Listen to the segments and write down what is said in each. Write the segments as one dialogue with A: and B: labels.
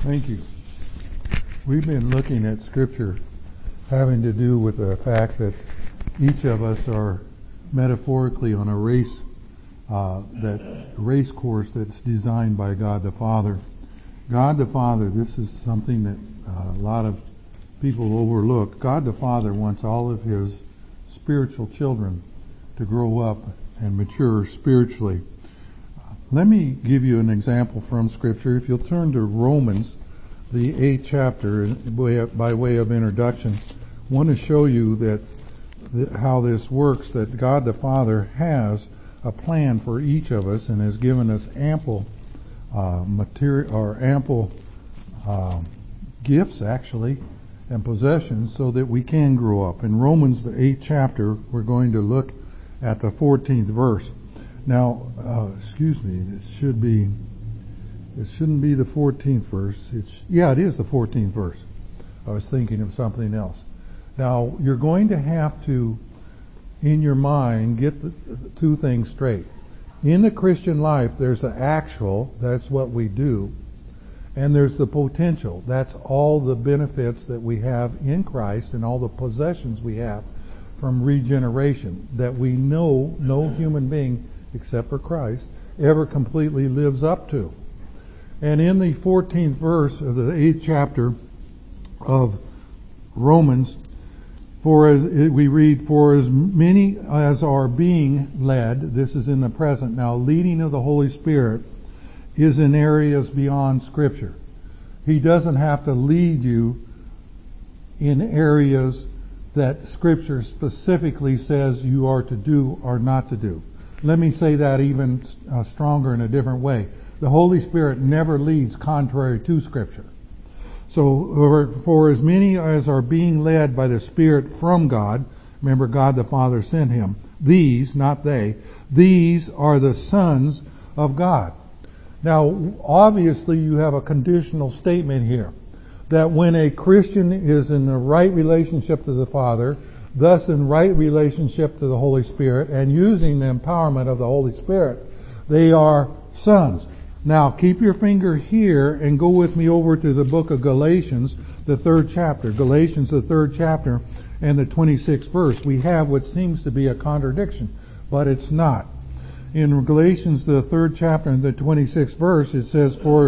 A: Thank you. We've been looking at Scripture having to do with the fact that each of us are metaphorically on a race course that's designed by God the Father. God the Father, this is something that a lot of people overlook. God the Father wants all of His spiritual children to grow up and mature spiritually. Let me give you an example from Scripture. If you'll turn to Romans, the 8th chapter, by way of introduction, I want to show you that how this works, that God the Father has a plan for each of us and has given us ample material or ample gifts, actually, and possessions so that we can grow up. In Romans, the 8th chapter, we're going to look at the 14th verse. Now, it shouldn't be the 14th verse. It is the 14th verse. I was thinking of something else. Now, you're going to have to, in your mind, get the two things straight. In the Christian life, there's the actual, that's what we do, and there's the potential. That's all the benefits that we have in Christ and all the possessions we have from regeneration that we know no human being except for Christ ever completely lives up to. And in the 14th verse of the 8th chapter of Romans, we read, "For as many as are being led," this is in the present now, leading of the Holy Spirit is in areas beyond Scripture. He doesn't have to lead you in areas that Scripture specifically says you are to do or not to do. Let me say that even stronger in a different way. The Holy Spirit never leads contrary to Scripture. So, for as many as are being led by the Spirit from God, remember God the Father sent Him, these, not they, these are the sons of God. Now, obviously you have a conditional statement here, that when a Christian is in the right relationship to the Father, thus in right relationship to the Holy Spirit, and using the empowerment of the Holy Spirit, they are sons. Now, keep your finger here and go with me over to the book of Galatians, the 3rd chapter. Galatians, the 3rd chapter, and the 26th verse. We have what seems to be a contradiction, but it's not. In Galatians, the 3rd chapter, and the 26th verse, it says, For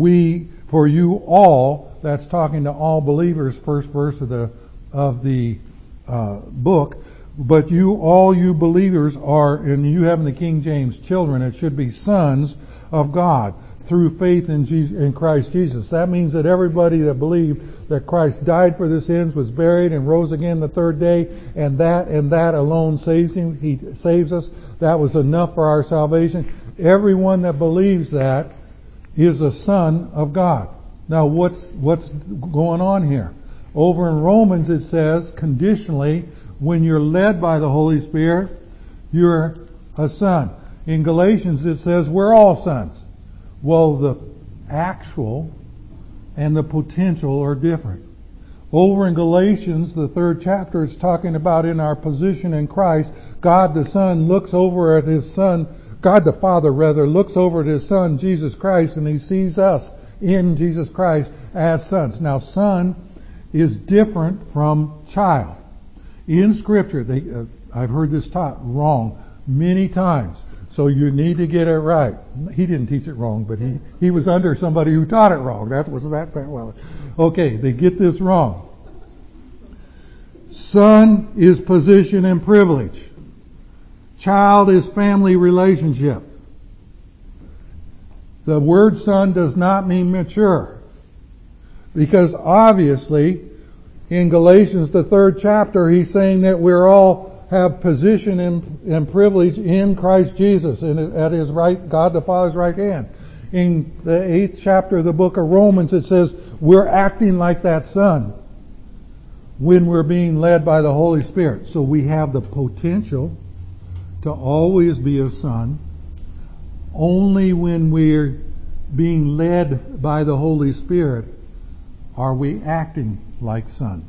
A: you all, that's talking to all believers, first verse of the book, but all you believers are, and you have in the King James, children, it should be sons of God through faith in Christ Jesus. That means that everybody that believed that Christ died for their sins, was buried, and rose again the third day, and that alone saves him. He saves us. That was enough for our salvation. Everyone that believes that is a son of God. Now, what's going on here? Over in Romans it says, conditionally, when you're led by the Holy Spirit, you're a son. In Galatians it says we're all sons. Well, the actual and the potential are different. Over in Galatians, the 3rd chapter, it's talking about in our position in Christ, God the Son looks over at His Son, God the Father rather, looks over at His Son, Jesus Christ, and He sees us in Jesus Christ as sons. Now, son is different from child. In Scripture, I've heard this taught wrong many times, so you need to get it right. He didn't teach it wrong, but he was under somebody who taught it wrong. Okay, they get this wrong. Son is position and privilege. Child is family relationship. The word son does not mean mature, because obviously in Galatians, the 3rd chapter, he's saying that we're all have position and privilege in Christ Jesus and at His right, God the Father's right hand. In the 8th chapter of the book of Romans, it says we're acting like that son when we're being led by the Holy Spirit. So we have the potential to always be a son. Only when we're being led by the Holy Spirit are we acting like sons.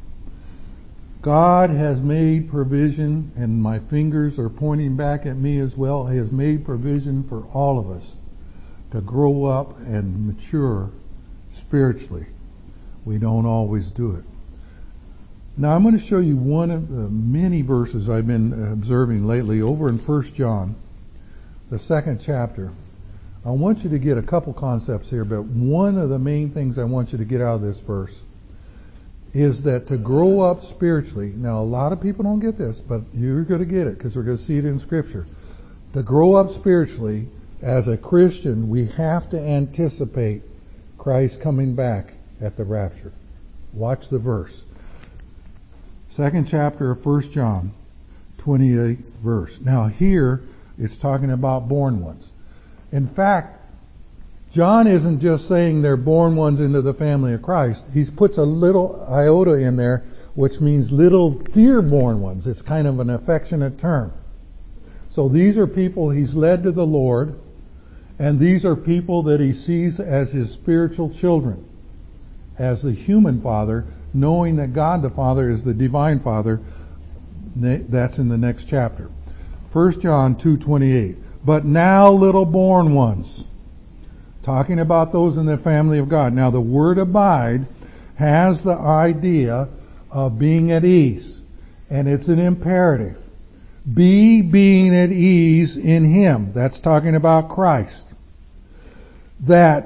A: God has made provision, and my fingers are pointing back at me as well. He has made provision for all of us to grow up and mature spiritually. We don't always do it. Now I'm going to show you one of the many verses I've been observing lately over in 1 John, the 2nd chapter. I want you to get a couple concepts here, but one of the main things I want you to get out of this verse is that to grow up spiritually, now a lot of people don't get this, but you're going to get it because we're going to see it in Scripture. To grow up spiritually, as a Christian, we have to anticipate Christ coming back at the rapture. Watch the verse. 2nd chapter of 1 John, 28th verse. Now here, it's talking about born ones. In fact, John isn't just saying they're born ones into the family of Christ. He puts a little iota in there, which means little dear-born ones. It's kind of an affectionate term. So these are people he's led to the Lord, and these are people that he sees as his spiritual children, as the human father, knowing that God the Father is the divine Father. That's in the next chapter. 1 John 2:28. But now, little born ones, talking about those in the family of God. Now, the word abide has the idea of being at ease, and it's an imperative. Being at ease in Him. That's talking about Christ. That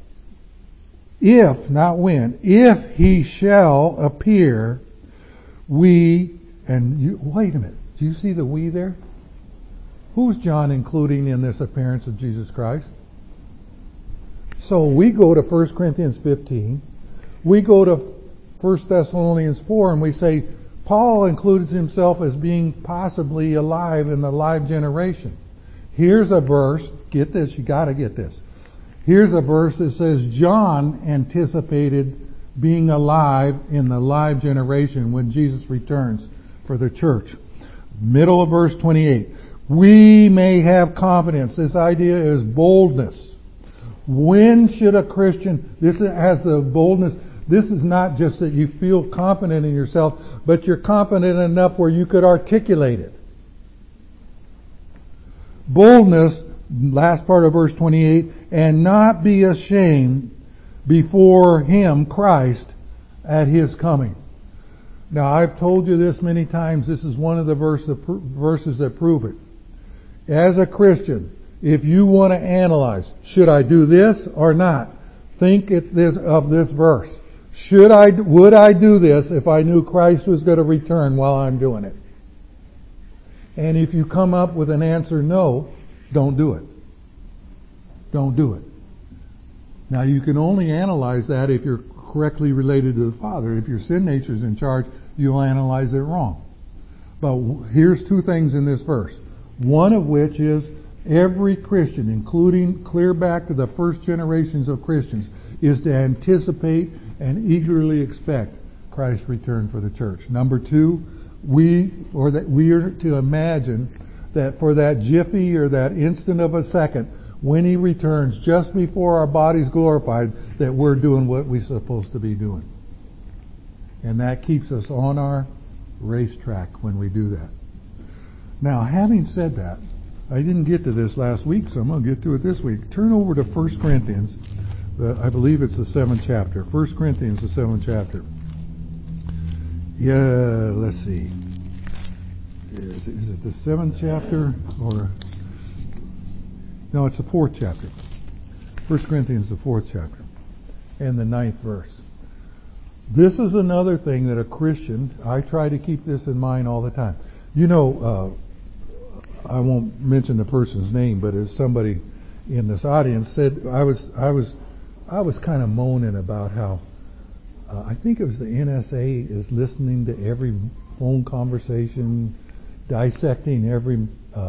A: if, not when, if He shall appear, wait a minute, do you see the we there? Who's John including in this appearance of Jesus Christ? So we go to 1 Corinthians 15, we go to 1 Thessalonians 4, and we say, Paul includes himself as being possibly alive in the live generation. Here's a verse, get this, you gotta get this. Here's a verse that says John anticipated being alive in the live generation when Jesus returns for the church. Middle of verse 28. We may have confidence. This idea is boldness. When should a Christian, this has the boldness, this is not just that you feel confident in yourself, but you're confident enough where you could articulate it. Boldness, last part of verse 28, and not be ashamed before Him, Christ, at His coming. Now, I've told you this many times. This is one of the verses that prove it. As a Christian, if you want to analyze, should I do this or not? Think of this verse. Would I do this if I knew Christ was going to return while I'm doing it? And if you come up with an answer no, don't do it. Don't do it. Now you can only analyze that if you're correctly related to the Father. If your sin nature is in charge, you'll analyze it wrong. But here's two things in this verse. One of which is every Christian, including clear back to the first generations of Christians, is to anticipate and eagerly expect Christ's return for the church. Number two, we are to imagine that for that jiffy or that instant of a second, when He returns, just before our body's glorified, that we're doing what we're supposed to be doing. And that keeps us on our racetrack when we do that. Now, having said that, I didn't get to this last week, so I'm going to get to it this week. Turn over to 1 Corinthians. I believe it's the 7th chapter. 1 Corinthians, the 7th chapter. Yeah, let's see. Is it the 7th chapter or... No, it's the 4th chapter. 1 Corinthians, the 4th chapter. And the 9th verse. This is another thing that a Christian, I try to keep this in mind all the time. You know, I won't mention the person's name, but as somebody in this audience said, I was kind of moaning about how I think it was the NSA is listening to every phone conversation, dissecting every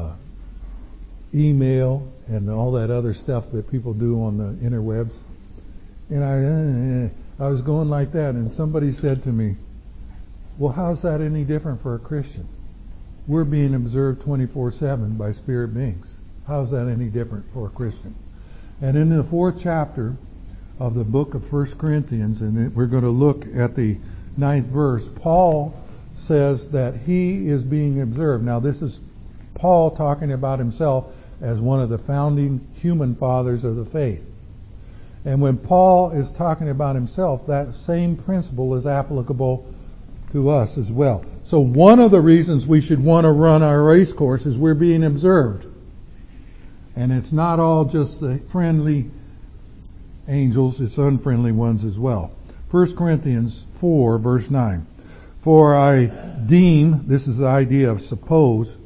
A: email and all that other stuff that people do on the interwebs. And I was going like that, and somebody said to me, well, how's that any different for a Christian? We're being observed 24/7 by spirit beings. How's that any different for a Christian? And in the 4th chapter of the book of 1 Corinthians, and we're going to look at the 9th verse, Paul says that he is being observed. Now, this is Paul talking about himself as one of the founding human fathers of the faith. And when Paul is talking about himself, that same principle is applicable to us as well. So one of the reasons we should want to run our race course is we're being observed. And it's not all just the friendly angels, it's unfriendly ones as well. 1 Corinthians 4, verse 9. For I deem, this is the idea of suppose,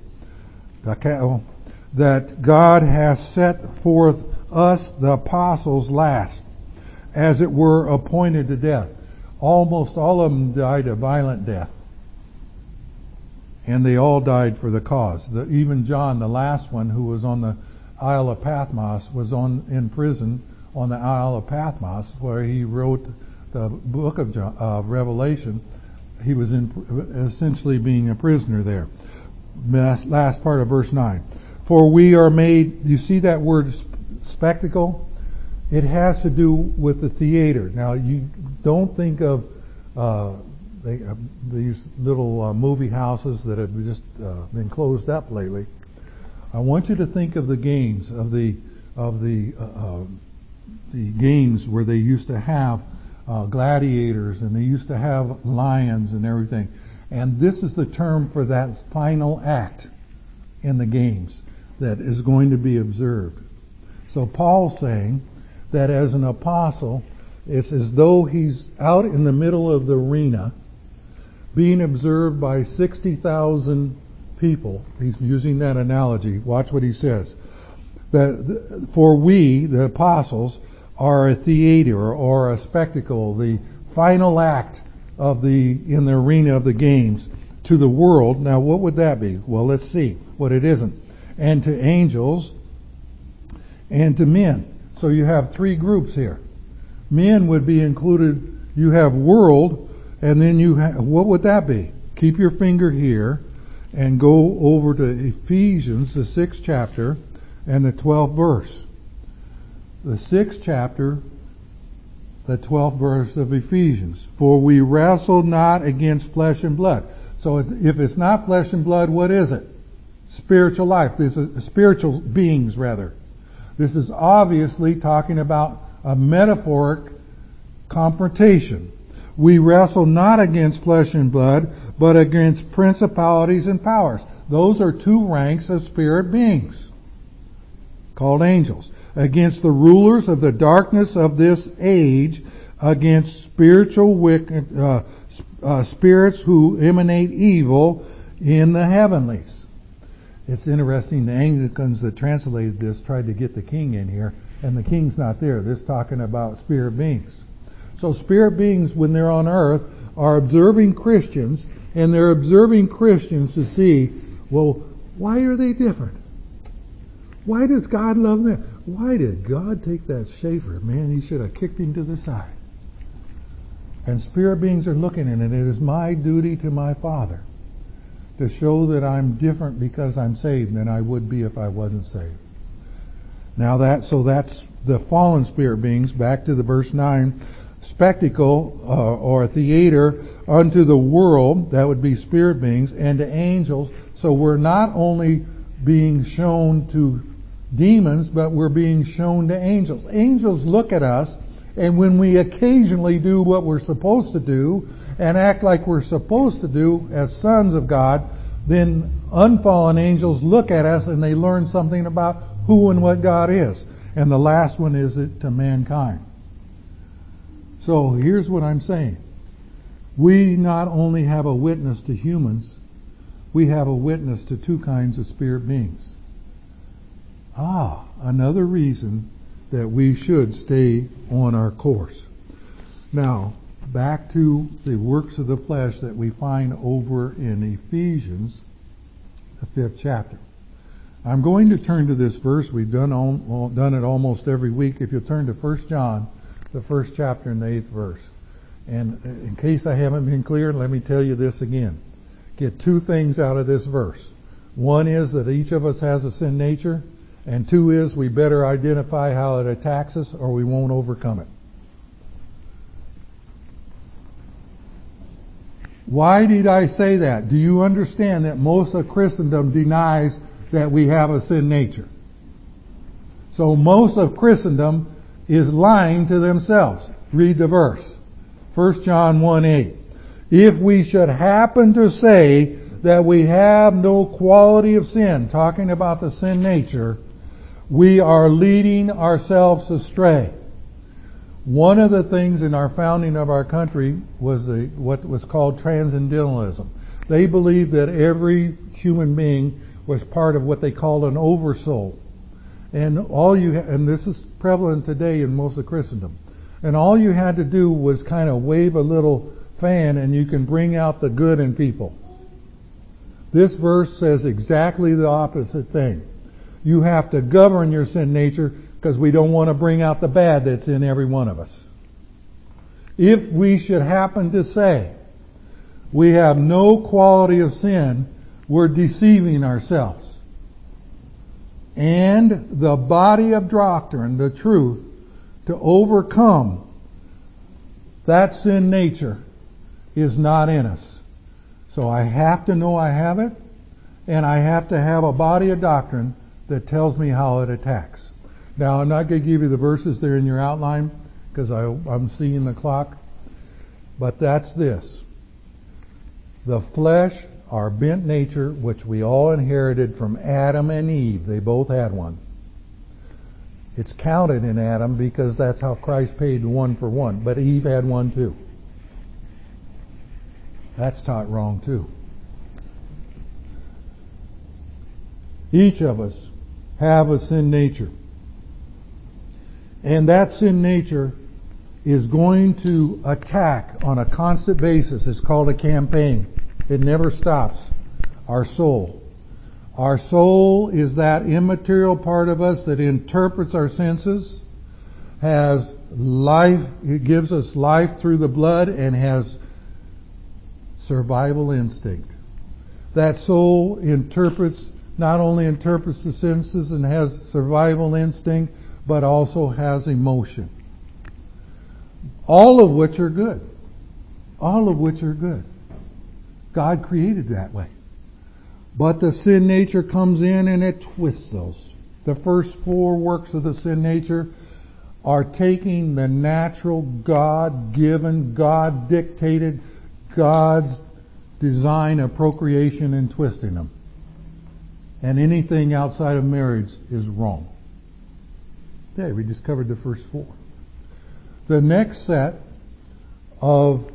A: that God has set forth us, the apostles, last, as it were appointed to death. Almost all of them died a violent death. And they all died for the cause. Even John, the last one, who was on the Isle of Patmos, was in prison on the Isle of Patmos, where he wrote the book of Revelation. He was essentially being a prisoner there. Last part of verse 9. For we are made, you see that word spectacle? It has to do with the theater. Now, you don't think of these little movie houses that have just been closed up lately. I want you to think of the games, of the games where they used to have gladiators and they used to have lions and everything. And this is the term for that final act in the games that is going to be observed. So Paul's saying that as an apostle, it's as though he's out in the middle of the arena being observed by 60,000 people. He's using that analogy. Watch what he says. For we, the apostles, are a theater or a spectacle, the final act in the arena of the games to the world. Now, what would that be? Well, let's see what it isn't. And to angels and to men. So you have three groups here. Men would be included. You have world, and then you have, what would that be? Keep your finger here and go over to Ephesians, the 6th chapter, and the 12th verse. The 6th chapter, the 12th verse of Ephesians. For we wrestle not against flesh and blood. So if it's not flesh and blood, what is it? Spiritual life. This is spiritual beings, rather. This is obviously talking about a metaphoric confrontation. We wrestle not against flesh and blood, but against principalities and powers. Those are two ranks of spirit beings, called angels. Against the rulers of the darkness of this age, against spiritual spirits who emanate evil in the heavenlies. It's interesting, the Anglicans that translated this tried to get the king in here, and the king's not there. This is talking about spirit beings. So spirit beings, when they're on earth, are observing Christians, and they're observing Christians to see, well, why are they different? Why does God love them? Why did God take that Schaefer? Man, he should have kicked him to the side. And spirit beings are looking at it. It is my duty to my Father to show that I'm different because I'm saved than I would be if I wasn't saved. Now that's the fallen spirit beings. Back to the verse 9. Spectacle or theater unto the world, that would be spirit beings, and to angels. So we're not only being shown to demons, but we're being shown to angels. Angels look at us, and when we occasionally do what we're supposed to do and act like we're supposed to do as sons of God, then unfallen angels look at us and they learn something about who and what God is. And the last one is it to mankind. So here's what I'm saying. We not only have a witness to humans, we have a witness to two kinds of spirit beings. Another reason that we should stay on our course. Now, back to the works of the flesh that we find over in Ephesians, the 5th chapter. I'm going to turn to this verse. We've done it almost every week. If you'll turn to 1 John, the 1st chapter and the 8th verse. And in case I haven't been clear, let me tell you this again. Get two things out of this verse. One is that each of us has a sin nature, and two is we better identify how it attacks us or we won't overcome it. Why did I say that? Do you understand that most of Christendom denies that we have a sin nature? So most of Christendom is lying to themselves. Read the verse. 1 John 1:8. If we should happen to say that we have no quality of sin, talking about the sin nature, we are leading ourselves astray. One of the things in our founding of our country was what was called transcendentalism. They believed that every human being was part of what they called an oversoul. And and this is prevalent today in most of Christendom. And all you had to do was kind of wave a little fan and you can bring out the good in people. This verse says exactly the opposite thing. You have to govern your sin nature because we don't want to bring out the bad that's in every one of us. If we should happen to say we have no quality of sin, we're deceiving ourselves. And the body of doctrine, the truth, to overcome that sin nature is not in us. So I have to know I have it, and I have to have a body of doctrine that tells me how it attacks. Now, I'm not going to give you the verses there in your outline because I'm seeing the clock, but that's this. The flesh, our bent nature, which we all inherited from Adam and Eve, they both had one. It's counted in Adam because that's how Christ paid one for one, but Eve had one too. That's taught wrong too. Each of us have a sin nature. And that sin nature is going to attack on a constant basis. It's called a campaign. It never stops. Our soul. Our soul is that immaterial part of us that interprets our senses, has life, it gives us life through the blood, and has survival instinct. That soul not only interprets the senses and has survival instinct, but also has emotion. All of which are good. All of which are good. God created that way. But the sin nature comes in and it twists those. The first four works of the sin nature are taking the natural, God-given, God-dictated, God's design of procreation and twisting them. And anything outside of marriage is wrong. Okay, we just covered the first four. The next set of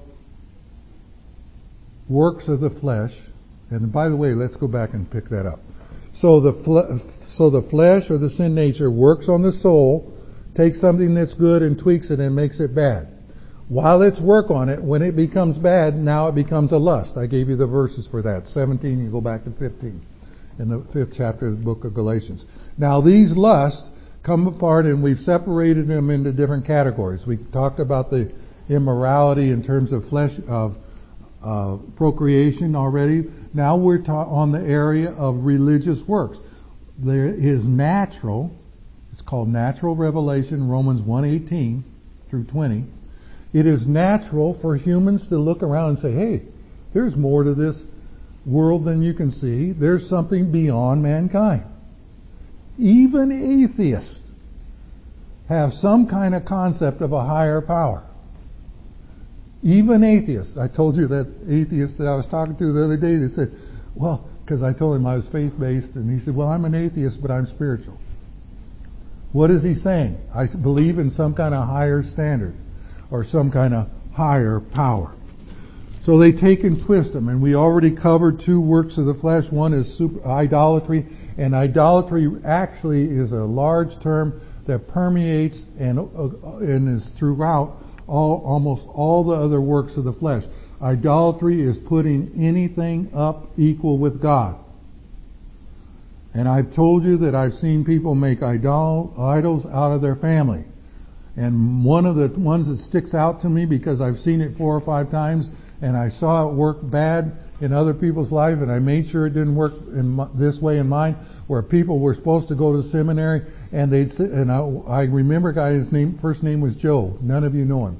A: works of the flesh, and by the way, let's go back and pick that up. So the flesh or the sin nature works on the soul, takes something that's good and tweaks it and makes it bad. While it's work on it, when it becomes bad, now it becomes a lust. I gave you the verses for that. 17, you go back to 15 in the 5th chapter of the book of Galatians. Now these lusts come apart and we've separated them into different categories. We talked about the immorality in terms of flesh, of procreation already. Now we're on the area of religious works. There is natural, it's called natural revelation, Romans 1:18 through 20. It is natural for humans to look around and say, hey, there's more to this world than you can see. There's something beyond mankind. Even atheists have some kind of concept of a higher power. Even atheists. I told you that atheist that I was talking to the other day, they said, well, because I told him I was faith-based, and he said, well, I'm an atheist, but I'm spiritual. What is he saying? I believe in some kind of higher standard or some kind of higher power. So they take and twist them, and we already covered two works of the flesh. One is idolatry, and idolatry actually is a large term that permeates and is throughout almost all the other works of the flesh. Idolatry is putting anything up equal with God. And I've told you that I've seen people make idols out of their family. And one of the ones that sticks out to me because I've seen it 4 or 5 times and I saw it work bad in other people's life, and I made sure it didn't work this way in mine, where people were supposed to go to the seminary and they'd sit, and I remember a guy, his first name was Joe. None of you know him.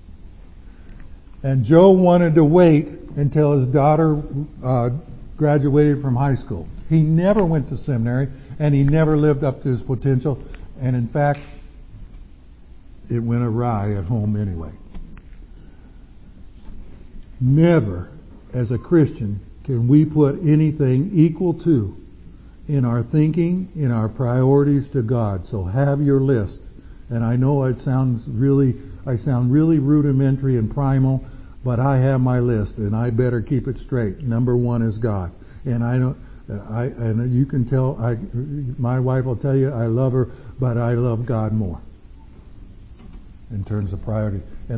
A: And Joe wanted to wait until his daughter graduated from high school. He never went to seminary, and he never lived up to his potential. And in fact, it went awry at home anyway. Never, as a Christian, can we put anything equal to in our thinking, in our priorities to God. So have your list. And I know I sound really rudimentary and primal, but I have my list, and I better keep it straight. Number one is God. And and you can tell, my wife will tell you I love her, but I love God more in terms of priority. And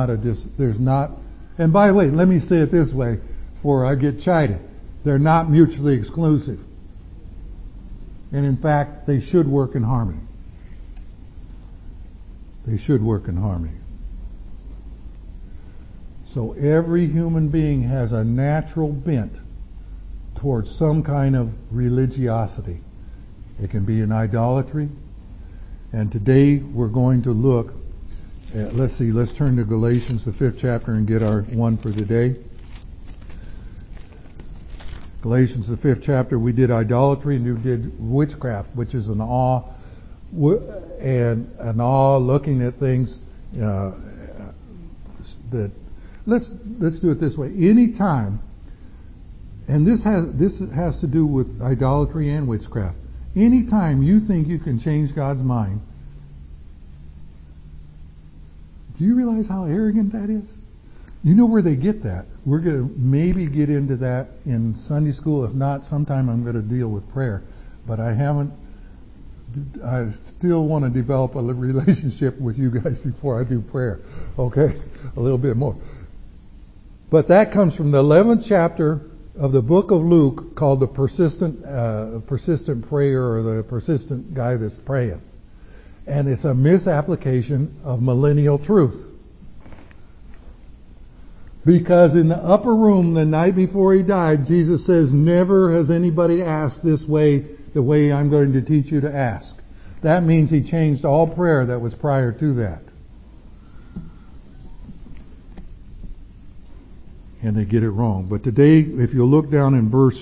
A: and by the way, let me say it this way before I get chided. They're not mutually exclusive. And in fact, they should work in harmony. They should work in harmony. So every human being has a natural bent towards some kind of religiosity. It can be an idolatry. And today we're going to look at, let's turn to Galatians, the 5th chapter, and get our one for today. Galatians, the 5th chapter, we did idolatry and we did witchcraft, which is an awe looking at things that, let's do it this way. Anytime, and this has to do with idolatry and witchcraft. Anytime you think you can change God's mind, do you realize how arrogant that is? You know where they get that. We're going to maybe get into that in Sunday school. If not, sometime I'm going to deal with prayer. But I still want to develop a relationship with you guys before I do prayer. Okay? A little bit more. But that comes from the 11th chapter of the book of Luke, called the persistent prayer, or the persistent guy that's praying. And it's a misapplication of millennial truth. Because in the upper room the night before he died, Jesus says, never has anybody asked this way, the way I'm going to teach you to ask. That means he changed all prayer that was prior to that. And they get it wrong. But today, if you look down in verse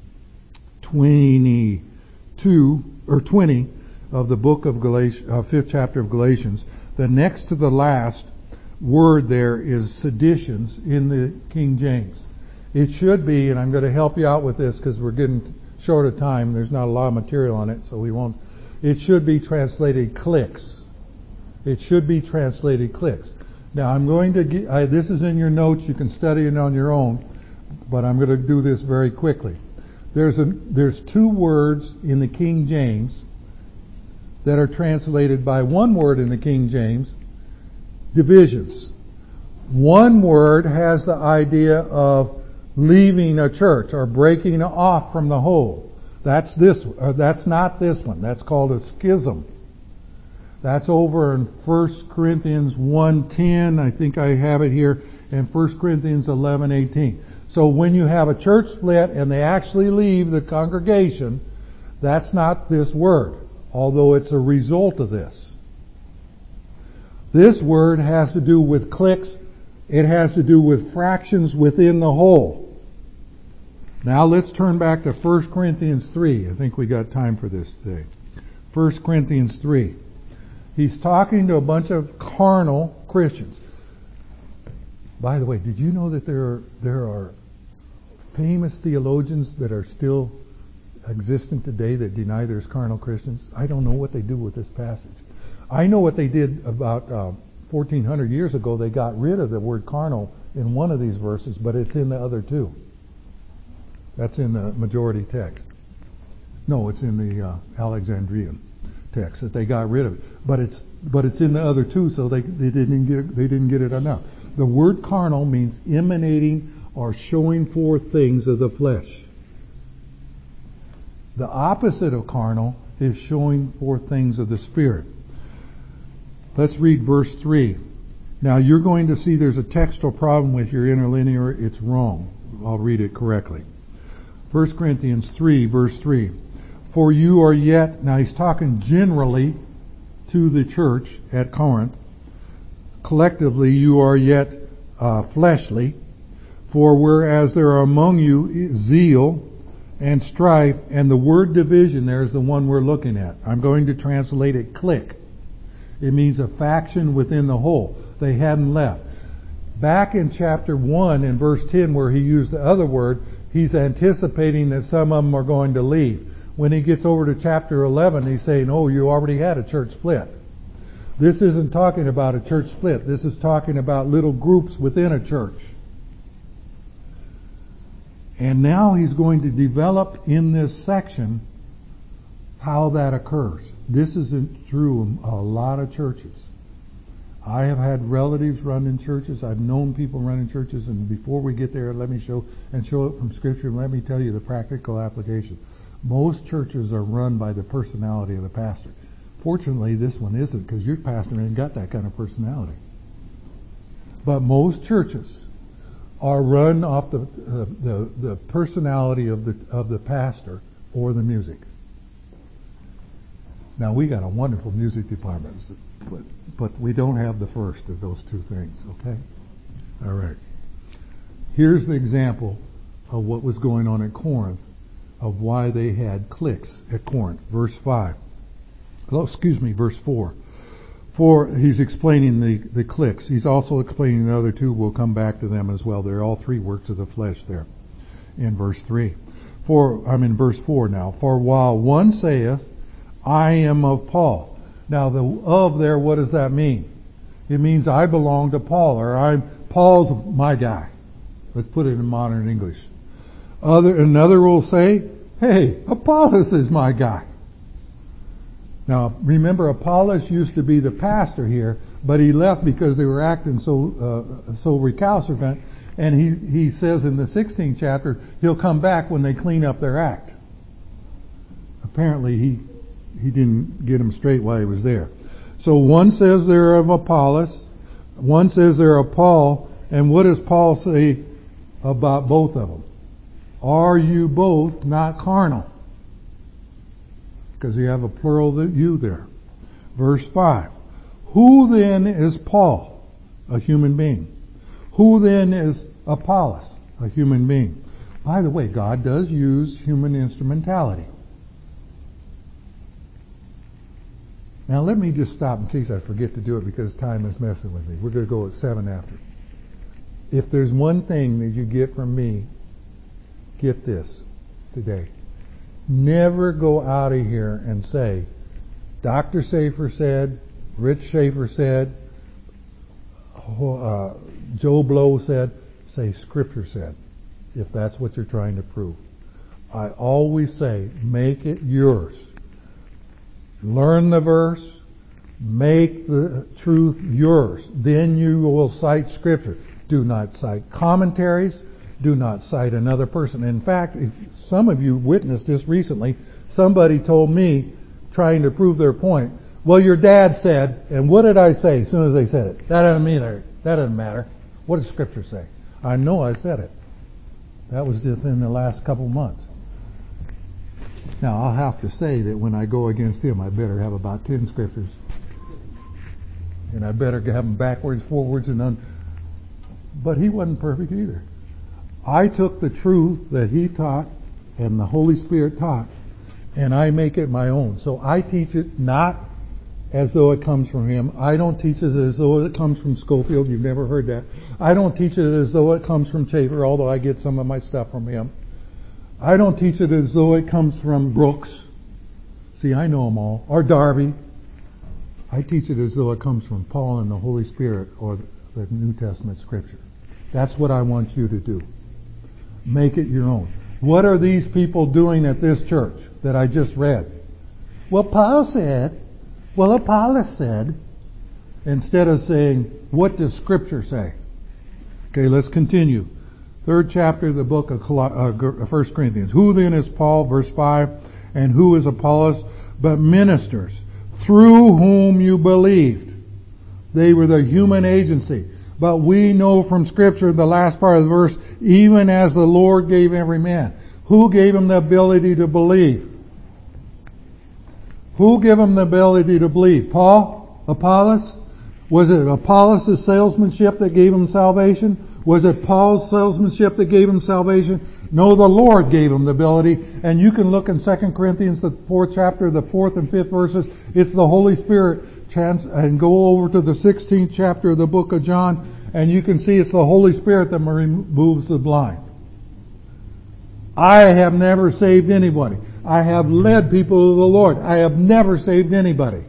A: 22 or 20 of the book of Galatians, 5th chapter of Galatians, the next to the last word there is seditions in the King James. It should be, and I'm going to help you out with this because we're getting short of time. There's not a lot of material on it, so we won't. It should be translated cliques. It should be translated cliques. Now I'm going to this is in your notes. You can study it on your own, but I'm going to do this very quickly. There's two words in the King James that are translated by one word in the King James, divisions. One word has the idea of leaving a church or breaking off from the whole. That's not this one. That's called a schism. That's over in 1 Corinthians 1:10. I think I have it here, and 1 Corinthians 11:18. So when you have a church split and they actually leave the congregation, that's not this word, although it's a result of this. This word has to do with cliques. It has to do with fractions within the whole. Now let's turn back to 1 Corinthians 3. I think we got time for this today. 1 Corinthians 3. He's talking to a bunch of carnal Christians. By the way, did you know that there are famous theologians that are still existent today that deny there's carnal Christians? I don't know what they do with this passage. I know what they did about 1,400 years ago. They got rid of the word carnal in one of these verses, but it's in the other two. That's in the majority text. No, it's in the Alexandrian text that they got rid of it. But it's in the other two, so they didn't get it enough. The word carnal means emanating or showing forth things of the flesh. The opposite of carnal is showing forth things of the Spirit. Let's read verse 3. Now you're going to see there's a textual problem with your interlinear. It's wrong. I'll read it correctly. 1 Corinthians 3, verse 3. For you are yet, now he's talking generally to the church at Corinth. Collectively, you are yet fleshly. For whereas there are among you zeal and strife, and the word division there is the one we're looking at. I'm going to translate it clique. It means a faction within the whole. They hadn't left. Back in chapter 1 in verse 10 where he used the other word, he's anticipating that some of them are going to leave. When he gets over to chapter 11, he's saying, oh, you already had a church split. This isn't talking about a church split. This is talking about little groups within a church. And now he's going to develop in this section how that occurs. This isn't true in a lot of churches. I have had relatives run in churches. I've known people run in churches. And before we get there, let me show it from Scripture. And let me tell you the practical application. Most churches are run by the personality of the pastor. Fortunately, this one isn't, because your pastor ain't got that kind of personality. But most churches are run off the personality of the pastor or the music. Now, we got a wonderful music department, but we don't have the first of those two things, okay? All right. Here's the example of what was going on at Corinth, of why they had cliques at Corinth. Verse 4. For he's explaining the cliques. He's also explaining the other two. We'll come back to them as well. They're all three works of the flesh there in verse 3. I'm in verse 4 now. For while one saith, I am of Paul. Now the of there, what does that mean? It means I belong to Paul, or Paul's my guy. Let's put it in modern English. Another will say, hey, Apollos is my guy. Now, remember, Apollos used to be the pastor here, but he left because they were acting so recalcitrant. And he says in the 16th chapter, he'll come back when they clean up their act. Apparently, he didn't get him straight while he was there. So one says they're of Apollos, one says they're of Paul, and what does Paul say about both of them? Are you both not carnal? Because you have a plural you there. Verse 5. Who then is Paul? A human being. Who then is Apollos? A human being. By the way, God does use human instrumentality. Now let me just stop in case I forget to do it because time is messing with me. We're going to go at 7 after. If there's one thing that you get from me, get this today. Never go out of here and say, Dr. Schaefer said, Rich Schaefer said, Joe Blow said. Say Scripture said, if that's what you're trying to prove. I always say, make it yours. Learn the verse, make the truth yours. Then you will cite Scripture. Do not cite commentaries. Do not cite another person. In fact, if some of you witnessed this recently, somebody told me, trying to prove their point, well, your dad said, and what did I say as soon as they said it? That doesn't matter. What does Scripture say? I know I said it. That was just in the last couple months. Now, I'll have to say that when I go against him, I better have about 10 Scriptures. And I better have them backwards, forwards, and But he wasn't perfect either. I took the truth that he taught and the Holy Spirit taught, and I make it my own. So I teach it not as though it comes from him. I don't teach it as though it comes from Schofield. You've never heard that. I don't teach it as though it comes from Schaefer, although I get some of my stuff from him. I don't teach it as though it comes from Brooks. See, I know them all. Or Darby. I teach it as though it comes from Paul and the Holy Spirit or the New Testament Scripture. That's what I want you to do. Make it your own. What are these people doing at this church that I just read? Well, Paul said, well, Apollos said, instead of saying, what does Scripture say? Okay, let's continue. 3rd chapter of the book of 1 Corinthians. Who then is Paul, verse 5, and who is Apollos, but ministers, through whom you believed. They were the human agency. But we know from Scripture, the last part of the verse, even as the Lord gave every man. Who gave him the ability to believe? Who gave him the ability to believe? Paul? Apollos? Was it Apollos' salesmanship that gave him salvation? Was it Paul's salesmanship that gave him salvation? No, the Lord gave him the ability. And you can look in 2 Corinthians, the 4th chapter, the 4th and 5th verses. It's the Holy Spirit and go over to the 16th chapter of the book of John, and you can see it's the Holy Spirit that removes the blind. I have never saved anybody. I have led people to the Lord. I have never saved anybody.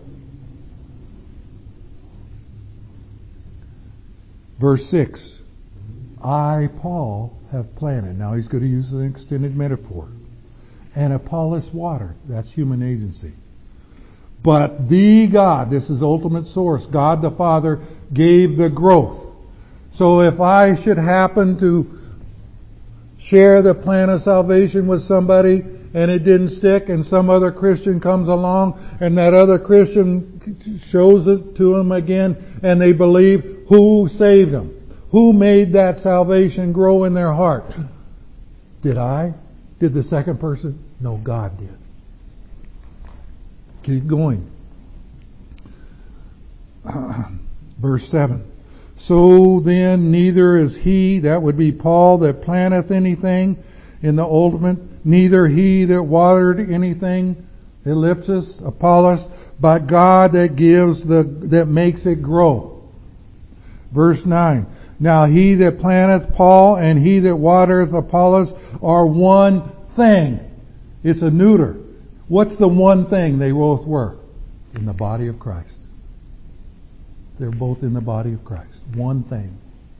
A: Verse 6. I, Paul, have planted. Now he's going to use an extended metaphor. And Apollos watered. That's human agency. But the God, this is ultimate source, God the Father, gave the growth. So if I should happen to share the plan of salvation with somebody and it didn't stick, and some other Christian comes along and that other Christian shows it to them again and they believe, who saved them? Who made that salvation grow in their heart? Did I? Did the second person? No, God did. Keep going. Verse 7. So then neither is he, that would be Paul, that planteth anything in the ultimate, neither he that watered anything, ellipsis, Apollos, but God that gives that makes it grow. Verse 9. Now he that planteth Paul and he that watereth Apollos are one thing. It's a neuter. What's the one thing they both were? In the body of Christ. They're both in the body of Christ. One thing.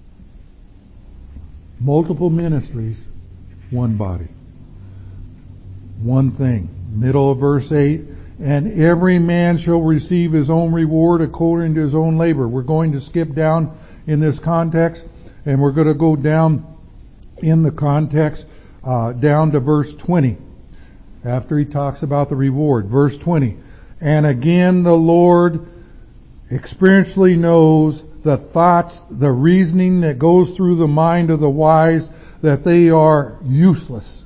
A: Multiple ministries, one body. One thing. Middle of verse 8. And every man shall receive his own reward according to his own labor. We're going to skip down in this context, and we're going to go down in the context down to verse 20. After he talks about the reward. Verse 20. And again the Lord experientially knows the thoughts, the reasoning that goes through the mind of the wise, that they are useless.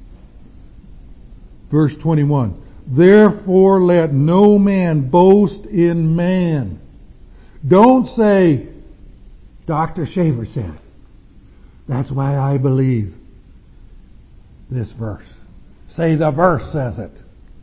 A: Verse 21. Therefore let no man boast in man. Don't say, Dr. Shaver said. That's why I believe this verse. Say the verse says it.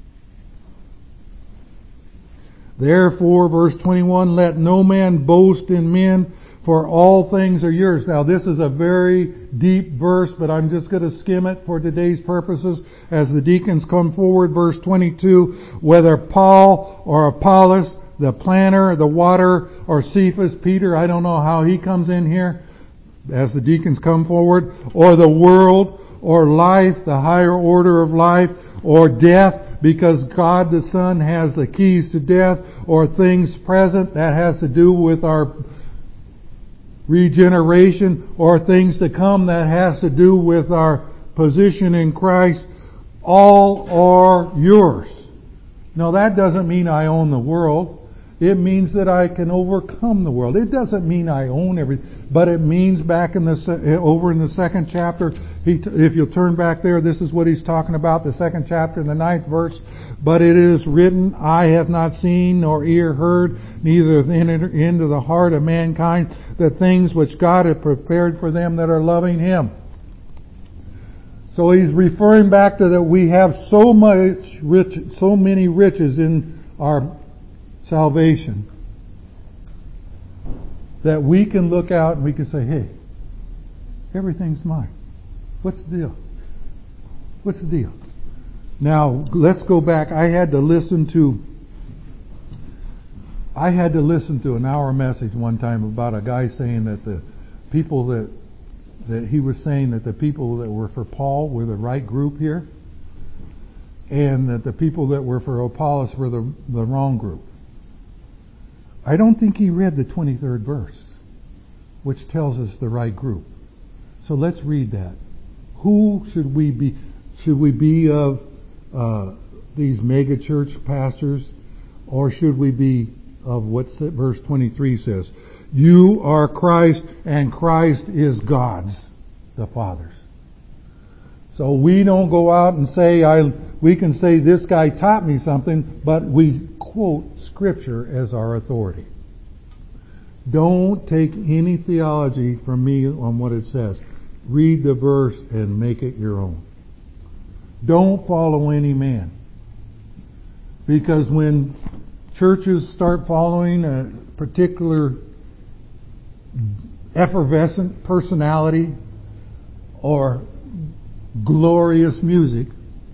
A: Therefore, verse 21, let no man boast in men, for all things are yours. Now this is a very deep verse, but I'm just going to skim it for today's purposes as the deacons come forward. Verse 22, whether Paul or Apollos, the planter, the water, or Cephas, Peter, I don't know how he comes in here, as the deacons come forward, or the world, or life, the higher order of life, or death, because God the Son has the keys to death, or things present, that has to do with our regeneration, or things to come, that has to do with our position in Christ, all are yours. Now that doesn't mean I own the world. It means that I can overcome the world. It doesn't mean I own everything, but it means back in over in the second chapter, if you'll turn back there, this is what he's talking about, the second chapter in the 9th verse. But it is written, eye hath not seen nor ear heard, neither hath entered into the heart of mankind the things which God hath prepared for them that are loving Him. So he's referring back to that we have so many riches in our salvation that we can look out and we can say, hey, everything's mine. What's the deal? What's the deal? Now, let's go back. I had to listen to an hour message one time about a guy saying that the people that he was saying that the people that were for Paul were the right group here, and that the people that were for Apollos were the wrong group. I don't think he read the 23rd verse, which tells us the right group. So let's read that. Who should we be? Should we be of these mega church pastors, or should we be of what verse 23 says? You are Christ, and Christ is God's, the Father's. So we don't go out and say, we can say this guy taught me something, but we quote Scripture as our authority. Don't take any theology from me on what it says. Read the verse and make it your own. Don't follow any man. Because when churches start following a particular effervescent personality or glorious music,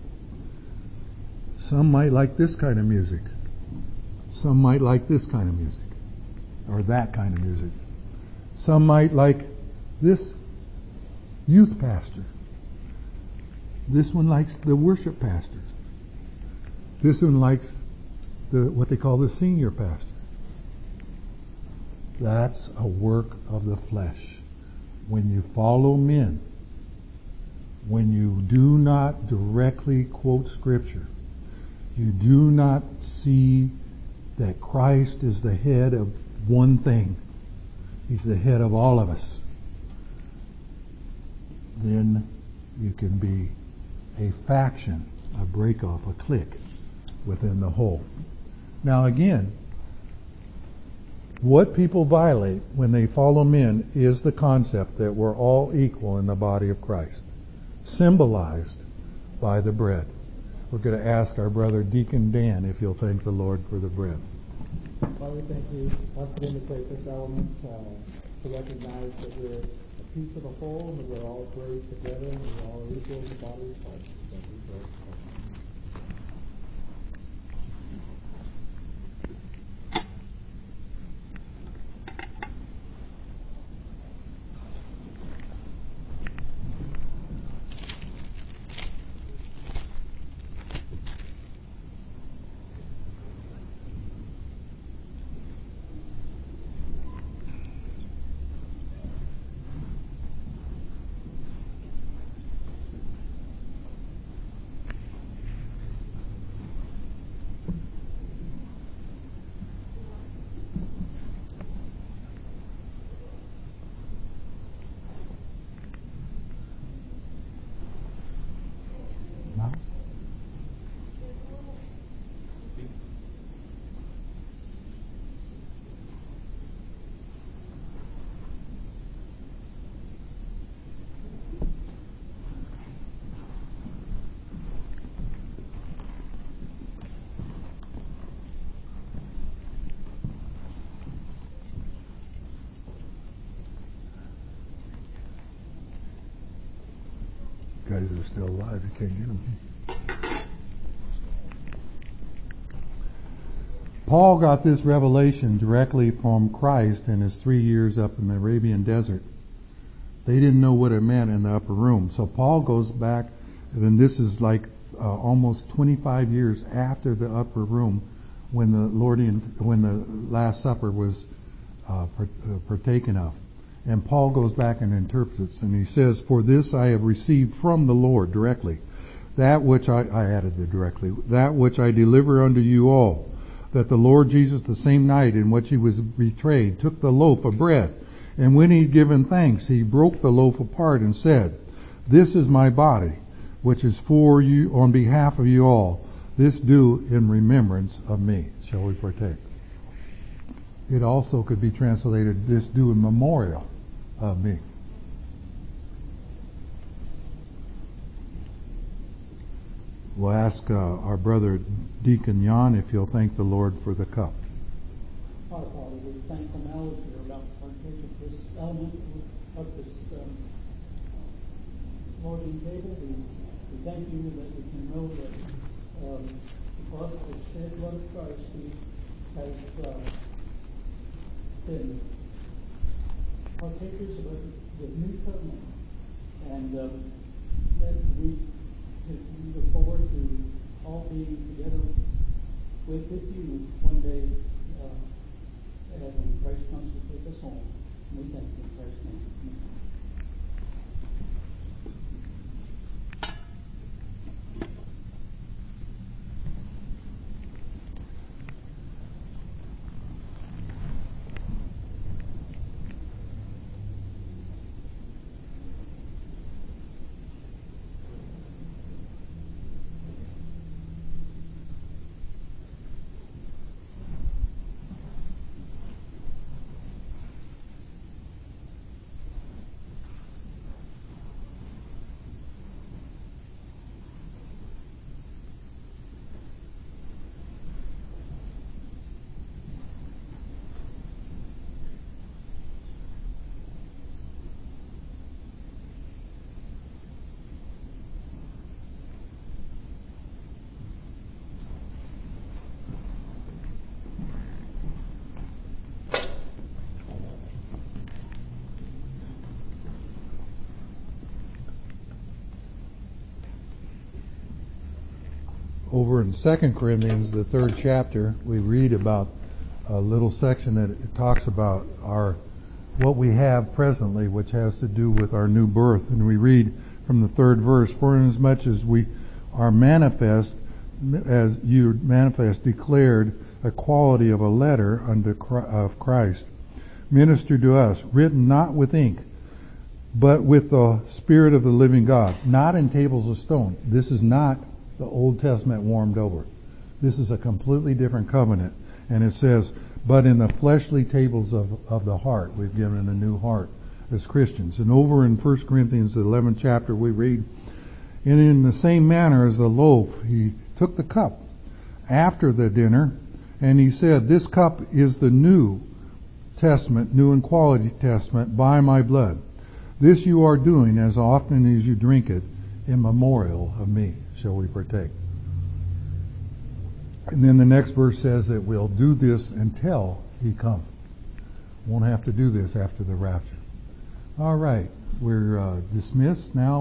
A: some might like this kind of music. Some might like this kind of music, or that kind of music. Some might like this youth pastor. This one likes the worship pastor. This one likes what they call the senior pastor. That's a work of the flesh. When you follow men, when you do not directly quote Scripture, you do not see that Christ is the head of one thing. He's the head of all of us. Then you can be a faction, a break-off, a clique within the whole. Now again, what people violate when they follow men is the concept that we're all equal in the body of Christ, symbolized by the bread. We're going to ask our brother Deacon Dan if he'll thank the Lord for the bread.
B: Father, thank you once again to take this element to recognize that we're a piece of a whole and that we're all braced together and we're all equal in the body of Christ. Thank you for it.
A: Guys that are still alive, you can't get them. Paul got this revelation directly from Christ in his 3 years up in the Arabian desert. They didn't know what it meant in the upper room. So Paul goes back, and then this is like almost 25 years after the upper room, when the Last Supper was partaken of. And Paul goes back and interprets, and he says, "For this I have received from the Lord directly, that which I added the directly, that which I deliver unto you all, that the Lord Jesus, the same night in which he was betrayed, took the loaf of bread, and when he had given thanks, he broke the loaf apart and said, This is my body, which is for you on behalf of you all. This do in remembrance of me." Shall we partake? It also could be translated, "This do in memorial of me." We'll ask our brother Deacon Jan if he'll thank the Lord for the cup.
C: Our Father, we thank you now as we are about to partake of this element of this Lording table. We thank you that we can know that because of the shed blood of Christ, we have been partakers of the new covenant, and that we look forward to all being together with you one day when Christ comes to take us home. We thank you in Christ's name. Amen.
A: over in 2 Corinthians, the 3rd chapter, we read about a little section that it talks about what we have presently, which has to do with our new birth. And we read from the 3rd verse, "For inasmuch as we are manifest, as you manifest, declared a quality of a letter of Christ, ministered to us, written not with ink, but with the Spirit of the living God, not in tables of stone." This is not the Old Testament warmed over. This is a completely different covenant. And it says, "But in the fleshly tables of the heart, we've given a new heart as Christians." And over in 1 Corinthians, the 11th chapter, we read, "And in the same manner as the loaf, he took the cup after the dinner, and he said, This cup is the new testament, new and quality testament, by my blood. This you are doing as often as you drink it in memorial of me, shall we partake." And then the next verse says that we'll do this until he comes. Won't have to do this after the rapture. All right, we're dismissed now.